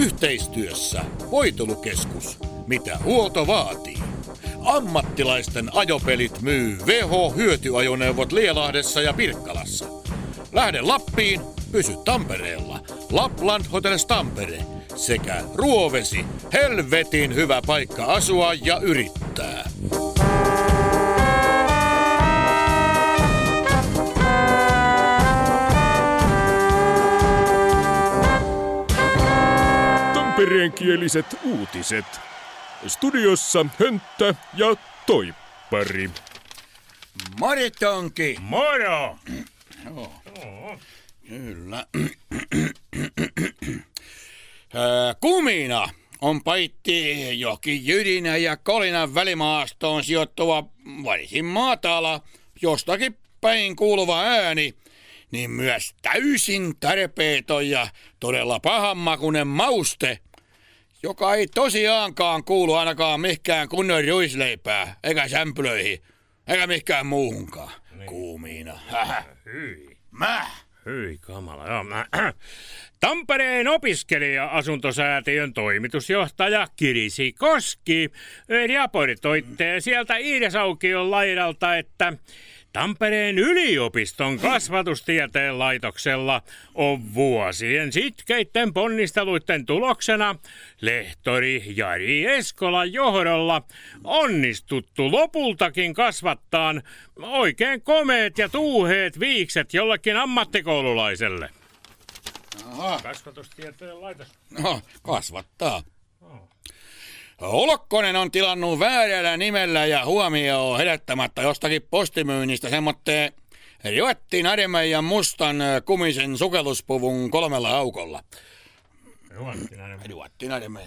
Yhteistyössä Voitelukeskus. Mitä huolto vaatii. Ammattilaisten ajopelit myy VH-hyötyajoneuvot Lielahdessa ja Pirkkalassa. Lähde Lappiin, pysy Tampereella. Lapland Hotels Tampere sekä Ruovesi, helvetin hyvä paikka asua ja yrittää. Tampereenkieliset uutiset. Studiossa Hönttä ja Toippari. Maritonki! Moro! Kyllä. Kumina on paitti jokin jydinä ja kolinan välimaastoon sijoittuva varsin matala, jostakin päin kuuluva ääni, niin myös täysin tarpeeton ja todella pahanmakuinen mauste, joka ei tosiaankaan kuulu ainakaan mihinkään kunnon ruisleipää, eikä sämpylöihin, eikä mihinkään muuhunkaan. Niin. Kumina. Hyi. Hyi kamala, joo. Tampereen opiskelija-asuntosäätiön toimitusjohtaja Kirsi Koski raportoitte sieltä Iidesaukion laidalta, että Tampereen yliopiston kasvatustieteen laitoksella on vuosien sitkeitten ponnisteluiden tuloksena lehtori Jari Eskolan johdolla onnistuttu lopultakin kasvattaan oikein komeet ja tuuheet viikset jollekin ammattikoululaiselle. Aha. Kasvatustieteen laitos. No, kasvattaa. Olokkonen on tilannut väärällä nimellä ja huomioon herättämättä jostakin postimyynnistä semmoitteen Ruottin Armeijan mustan kumisen sukelluspuvun 3 aukolla. Ruottin Armeija.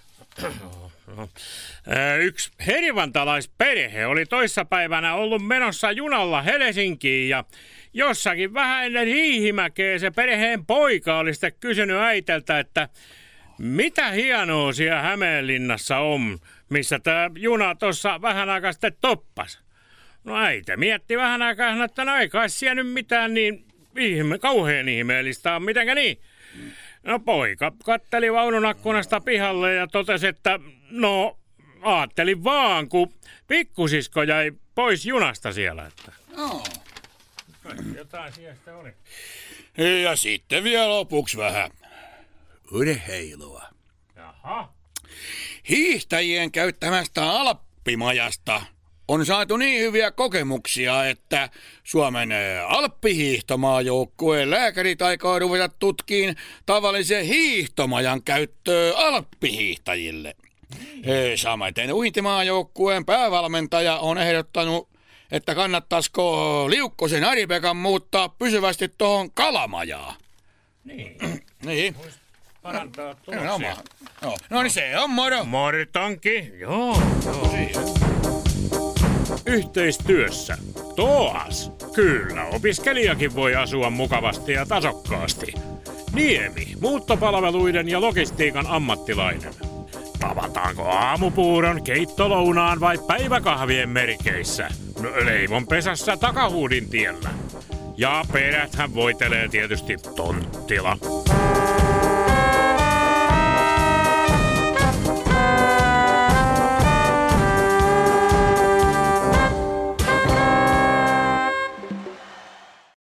Yksi hervantalaisperhe oli toissapäivänä ollut menossa junalla Helsinkiin ja jossakin vähän ennen Riihimäkeä se perheen poika oli sitten kysynyt äiteltä, että mitä hienoa siellä Hämeenlinnassa on, missä tämä juna tuossa vähän aikaa sitten toppas. No äiti mietti vähän aikaa, että no ei kai siellä nyt mitään niin kauhean ihmeellistä, mitenkä niin? No poika katteli vaunun akkunasta pihalle ja totesi, että no aattelin vaan, kun pikkusisko jäi pois junasta siellä. Että. No. Jotain siellä oli. Ja sitten vielä lopuksi vähän urheilua. Jaha. Hiihtäjien käyttämästä Alppimajasta on saatu niin hyviä kokemuksia, että Suomen alppihiihtomaajoukkueen lääkärit aikoo ruveta tutkiin tavallisen hiihtomajan käyttöä alppihiihtäjille. Samaten uintimaajoukkueen päävalmentaja on ehdottanut, että kannattaisiko Liukkosen Ari-Pekan muuttaa pysyvästi tuohon Kalamajaan. Niin. Parantaa tuloksia. No niin se on moro. Moritanki. Joo. Yhteistyössä. Toas. Kyllä, opiskelijakin voi asua mukavasti ja tasokkaasti. Niemi, muuttopalveluiden ja logistiikan ammattilainen. Tavataanko aamupuuron, keittolounaan vai päiväkahvien merkeissä? No, leivon pesässä Takahuudin tiellä. Ja peräthän voitelee tietysti Tonttila.